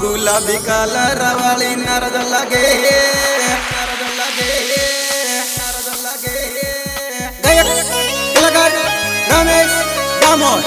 गुलाबी कलर वाली नरद लगे रमेश दामोद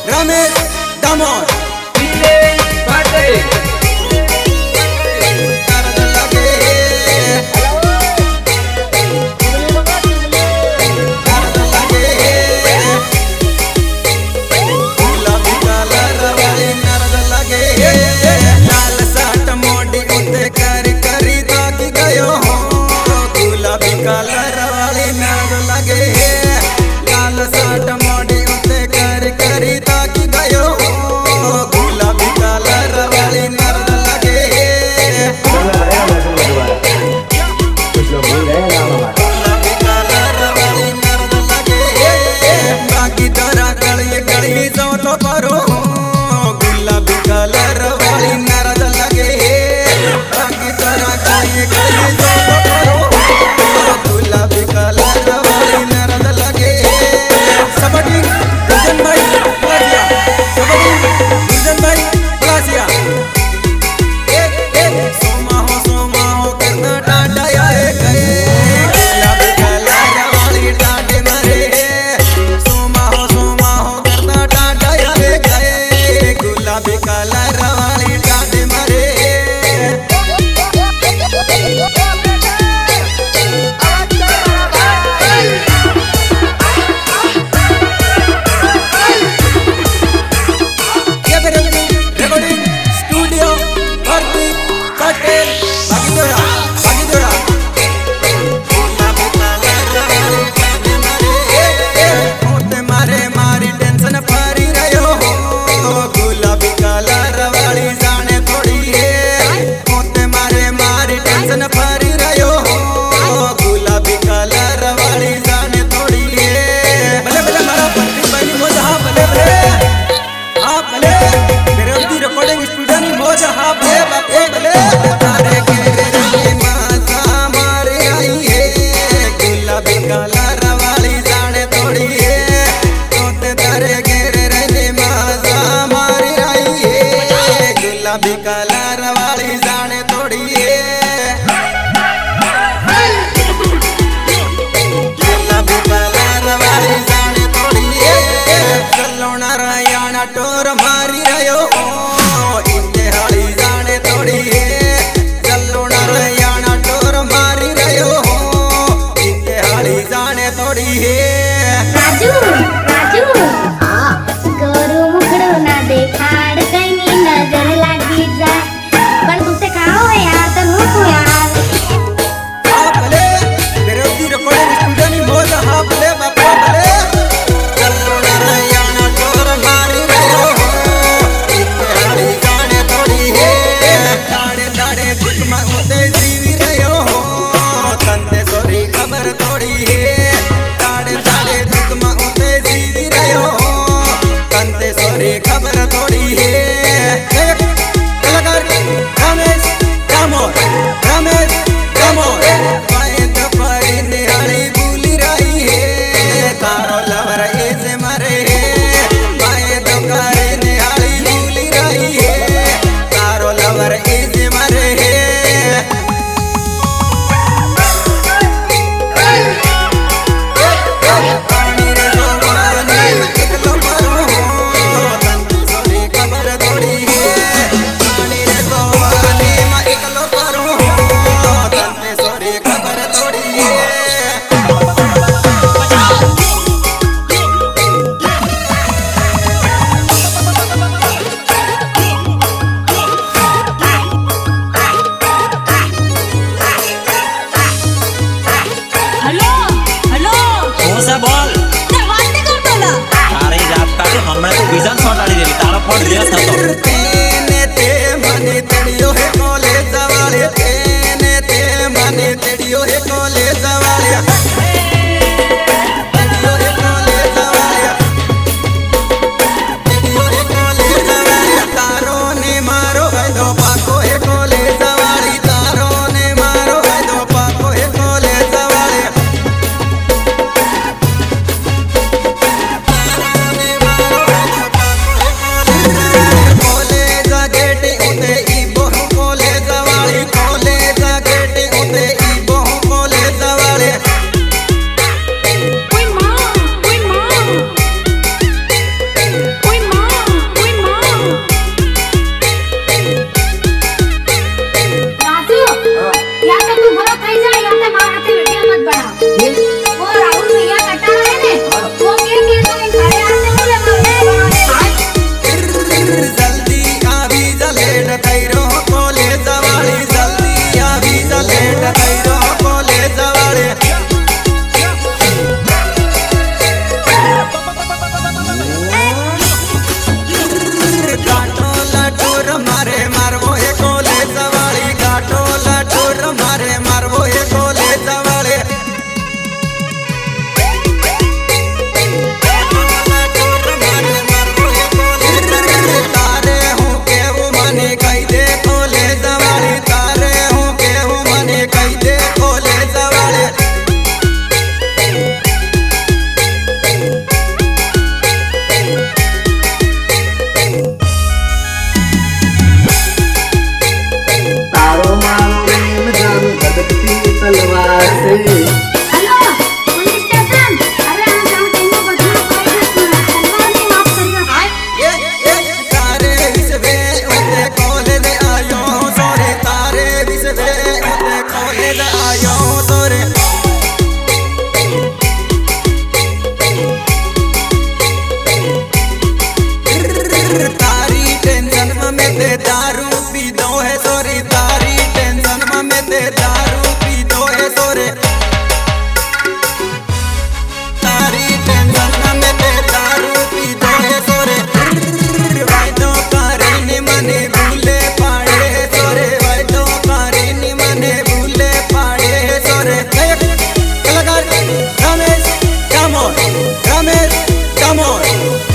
कलर वाली नरद लगे लाल साट मोड़ी उते करी ताकि गयो गुलाबी कलर वाली नरद लगे गुलाबी कलर वाली नरद लगे बाकी तोरा गली जो तो करो गुलाबी कलर वाली नरद लगे बाकी तोरा गली जो तो करो गुलाबी कलर वाली नरद लगे सबड़ी गुरजन भाई प्लासिया सोमा हो करना टाटा आए गए गुलाबी कलर वाली टाटे मरे सोमा हो करना टाटा आए गए गुलाबी कलर वाली टाटे मरे गुलाबी कलर वाली जाने थोड़ी गुलाबी कलर वाली जाने थोड़ी चलो नारायण टोर मारी रहो इतने हाली जाने थोड़ी चलो नारायण टोर मारी रहो इतने हाली जाने थोड़ी राजू करू मुखड़ो ना देखाड़ कहीं नजर लागी जा ते दारू पी दो है सोरे तारी टेंशन में ते दारू पी दो है सोरे तारी टेंशन में ते दारू पी दो है सोरे वाइदो करे नि मने भूले पाड़े सोरे वाइदो करे नि मने भूले पाड़े सोरे कलाकार रमेश कमोन रमेश कमोन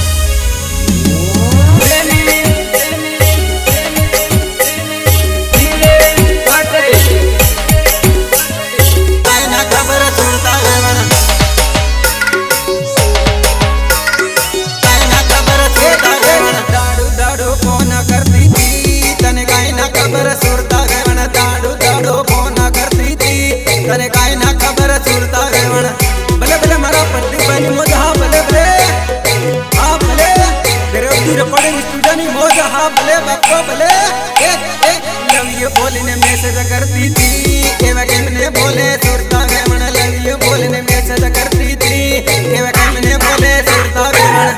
तने काई ना खबर सुरता रेवण भले भले मारा पति बनी मोज हा भले भले हाँ भले तेरे उधर रिकॉर्डिंग स्टूडियो नी मोज हा भले बक्को भले लव यू बोलने मैसेज करती थी केवा केमने बोले सुरता रेवण लव यू बोलने मैसेज करती थी केवा केमने बोले सुरता रेवण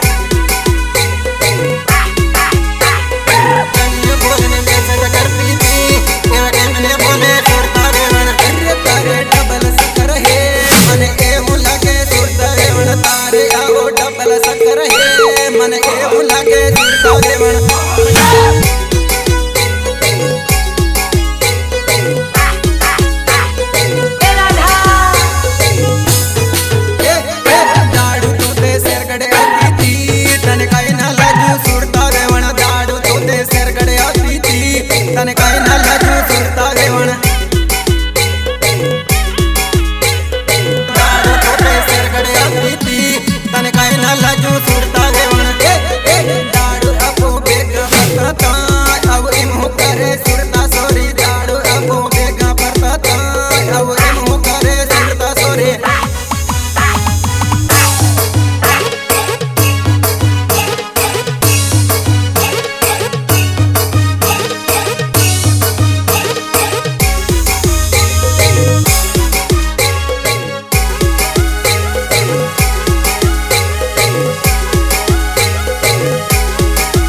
लव यू बोलने मैसेज करती थी केवा केमने बोले सुरता रेवण तारे डबल सकर है मन एवं लगे सुरता रेवण तारे आओ डबल सकर है मन एवं लगे सुरता रेवण दाड़ू तो ते सिर गड़े आती थी तने काई ना लाजू सुरता रेवण दाड़ू तो ते सिर गड़े आती थी तने काई ना लाजू सुरता रेवण तने काई ना लाजू सुरता रेवण दाड़ू अपो बेगा परता अब इमो करे सुरता सोरी दाड़ू अपो बेगा परता अब इमो करे सुरता सोरी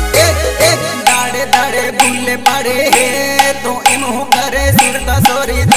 भूले पड़े तो इमो करे सुरता सोरी